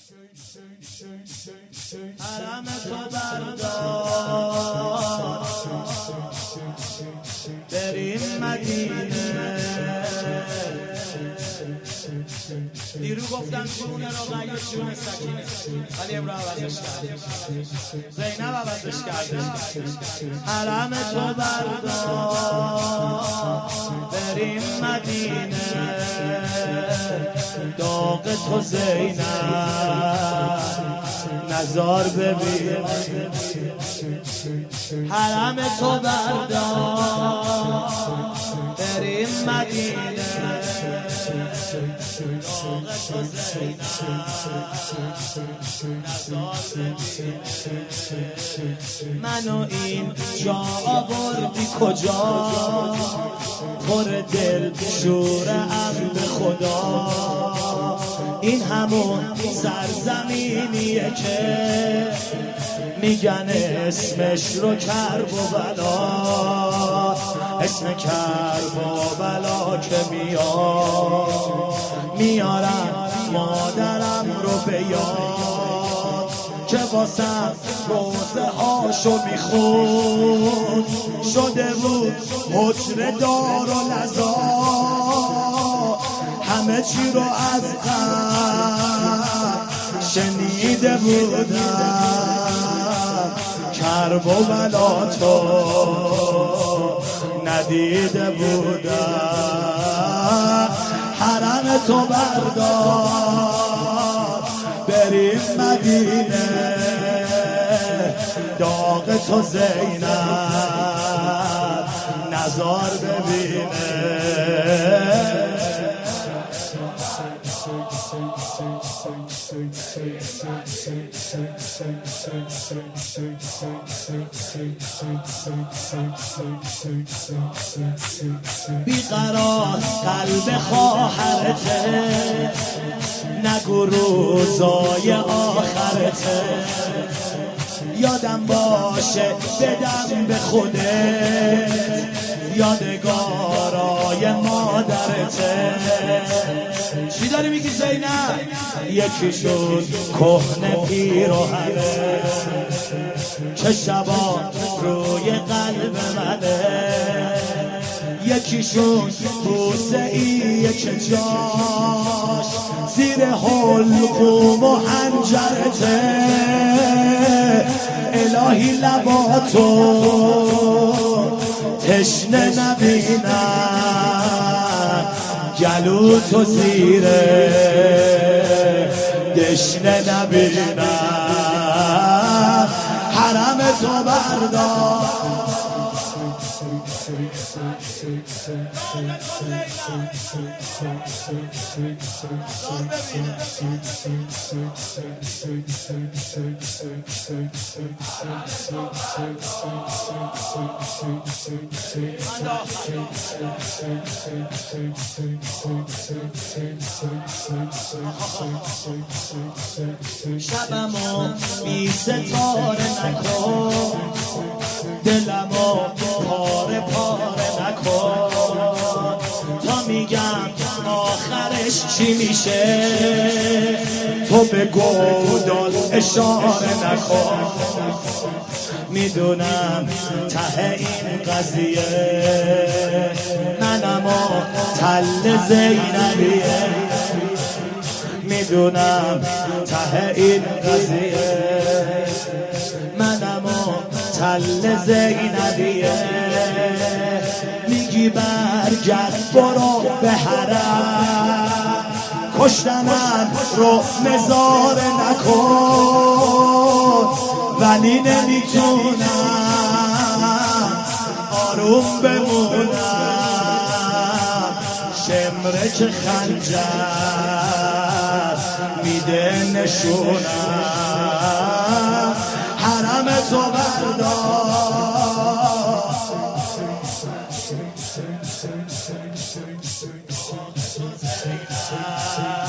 حرم تو بردار بریم مدینه. دیرو گفتم جون رقیه جون سکینه، ولی امرو عوضش کرده، زینب عوضش کرده. حرم تو بردار بریم مدینه، داغ تو زینب نظار ببین. حرم تو بردار بریم مدینه، داغ تو زینب نظار ببین. منو این جا آوردی کجا، پر دل شورم به خدا. این همون سرزمینیه که میگن اسمش رو کربلا، اسم کربلا که میارم مادرم رو به یاد، که واسم روزه هاشو میخون. شده بود حجره دار و لذا، همه چی رو از قبل شنیده بودم، کرب و بلا تو ندیده بودم. حرم تو بردار بریم مدینه، داغ تو زینب نظار ببینه. بیقرار قلب خواهرته، نگو روزای آخرته. یادم باشه بدم به خودت، یادگارای مادرته. چی داری میگی زینب؟ یکیشون کهنه پیراهنه که شبا روی قلب منه، یکیشون بوسه ایه که جاش زیر حلقوم و حنجرته. الهی لباتو تشنه نبینم، گلو تو زیر دشنه نبینم. حرم تو بردار شبمو بی ستاره نکن، دلمو پاره پاره نکن، تا میگم آخرش چی میشه تو به گودال اشاره نکن. میدونم ته این قضیه منم و تل زینبیه، میدونم ته این قضیه منم و تل زینبیه. میگی برگرد برو به حرم، کشتنم رو نظاره نکن، ولی نمیتونم آروم بمونم. شمره که خنجر میده نشونم. حرم تو بردار